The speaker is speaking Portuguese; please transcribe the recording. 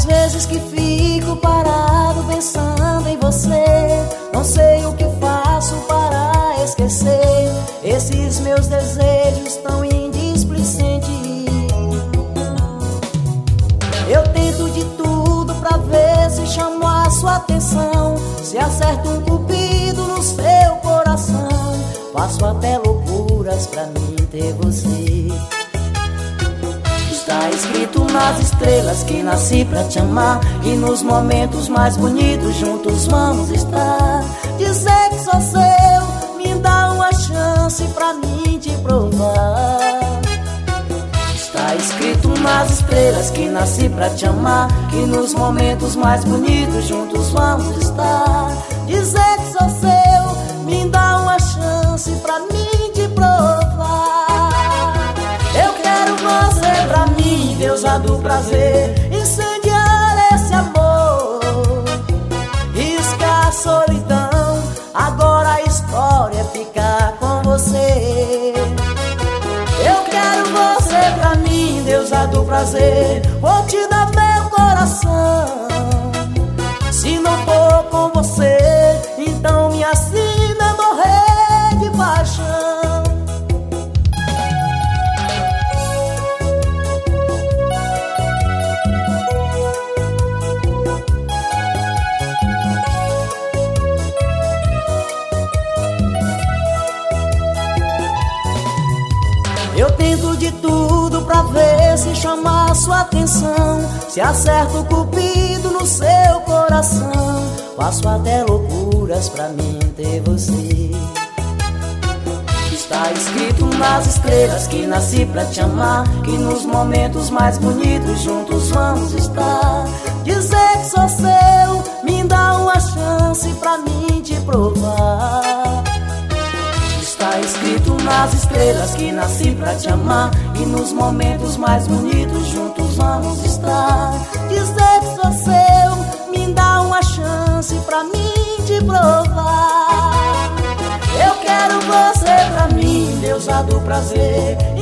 Às vezes que fico parado pensando em você, não sei o que faço para esquecer esses meus desejos tão indisplicentes. Eu tento de tudo pra ver se chamo a sua atenção, se acerto um cupido no seu coração. Faço até loucuras pra mim ter você. Está escrito nas estrelas que nasci pra te amar, e nos momentos mais bonitos juntos vamos estar. Dizer que sou seu me dá uma chance pra mim te provar. Está escrito nas estrelas que nasci pra te amar, que nos momentos mais bonitos juntos vamos estar. Dizer que sou seu me dá uma chance pra mim te provar. Eu quero você pra mim, deusa do prazer, incendiar esse amor, riscar a solidão. Agora a história é ficar com você. Eu quero você pra mim, deusa do prazer, vou te dar meu coração. Se não for com você, então minha sina é morrer de paixão. Eu tento de tudo pra ver se chama a sua atenção, se acerto o cupido no seu coração. Faço até loucuras pra mim ter você. Está escrito nas estrelas que nasci pra te amar, que nos momentos mais bonitos juntos vamos estar. Dizer que sou seu me dá uma chance pra mim te provar. Está escrito nas estrelas que nasci pra te amar, e nos momentos mais bonitos juntos vamos estar. Dizer que sou seu me dá uma chance pra mim te provar. Eu quero você pra mim, deusa do prazer,